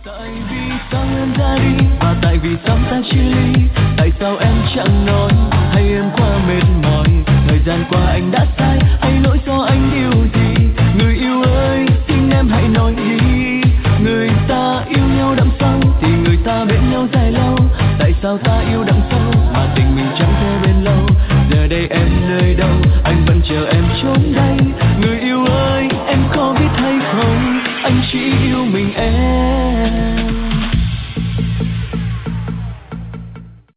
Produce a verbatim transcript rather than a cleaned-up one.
Tại vì sao em ra đi và tại vì sao ta chia ly? Tại sao em chẳng nói hay em quá mệt mỏi? Thời gian qua anh đã sai hay lỗi do anh điều gì? Người yêu ơi, xin em hãy nói đi.